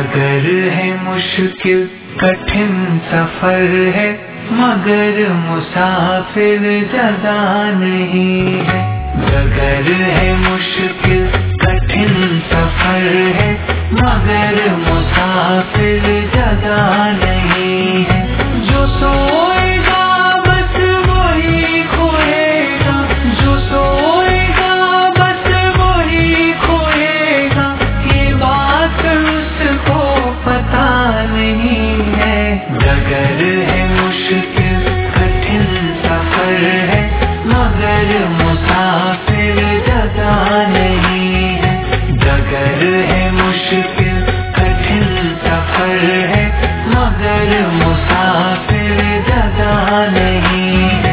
डगर है मुश्किल कठिन सफर है, मगर मुसाफिर जदा नहीं है। डगर है मुश्किल कठिन सफर है, मगर मुसाफिर जदा नहीं है। जो सोएगा बस वही खोएगा, जो सोएगा बस वही खोएगा, ये बात उसको पता नहीं है। डगर है मुश्किल कठिन सफर है, मगर मुसाफिर जदा नहीं है। डगर है मुश्किल कठिन सफर है, मगर मुसाफिर जदा नहीं है।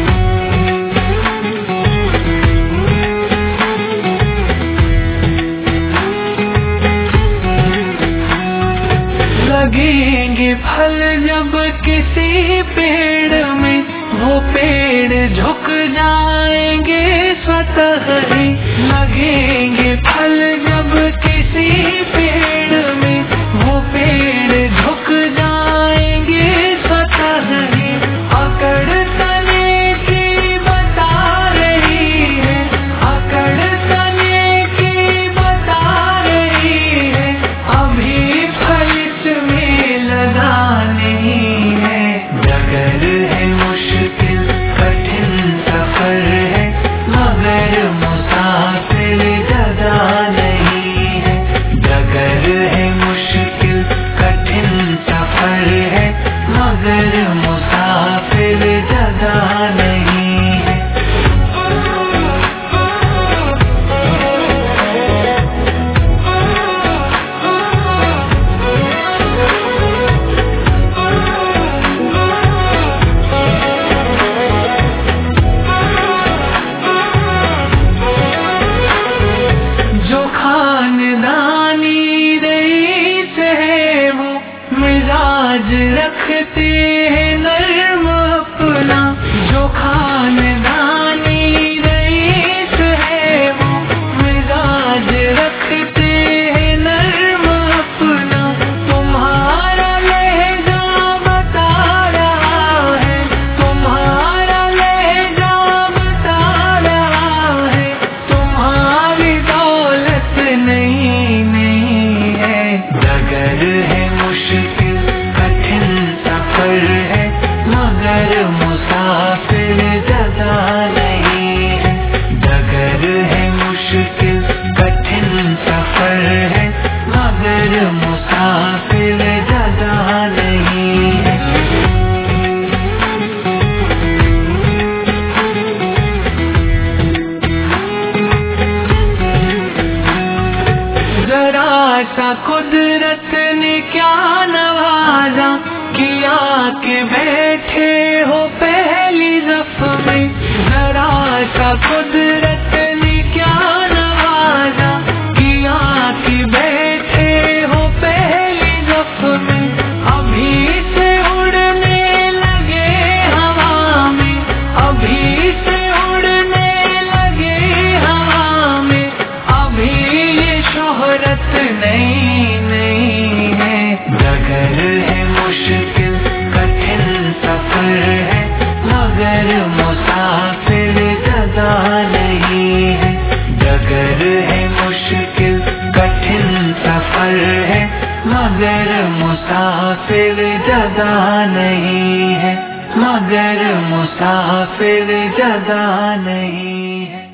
लगेंगे फल जब किसी पेड़ में, वो पेड़ झुक जाएंगे स्वतः ही। लगेंगे फल जब किसी पेड़ में, वो पेड़ झुक जाएंगे स्वतः ही। अकड़ तने की बता रही है, अकड़ तने की बता रही है, अभी फल इसमें लगा नहीं है। डगर है मुश्किल कठिन सफर है, मगर मुसाफिर जदा नहीं है। डगर है मुश्किल कठिन सफर है, मगर मुसाफिर जदा नहीं है। जो खानदानी रईस है, वो मिजाज रखते हैं नर्म अपना। जो खानदानी रईस है, वो मिजाज रखते हैं नर्म अपना। तुम्हारा लहजा बता रहा है, तुम्हारा लहजा बता रहा है, तुम्हारी दौलत नहीं नहीं है। डगर है मुश्किल कठिन सफर है, मगर मुसाफिर जदा नहीं है। डगर है मुश्किल कठिन सफर है, मगर मुसाफिर जदा नहीं है। जरा सा कुदरत ने क्या नवाजा, किया के बैठे हो पहली ज़फ में। जरा सा कुदरत ने क्या नवाजा, किया के बैठे हो पहली ज़फ में। अभी से उड़ने लगे हवा में, अभी से उड़ने लगे हवा में, अभी ये शोहरत नहीं नहीं है। डगर है मुश्किल कठिन सफर है, मगर मुसाफिर जदा नहीं है। डगर है मुश्किल कठिन सफर है, मगर मुसाफिर जदा नहीं है, मगर मुसाफिर जदा नहीं है।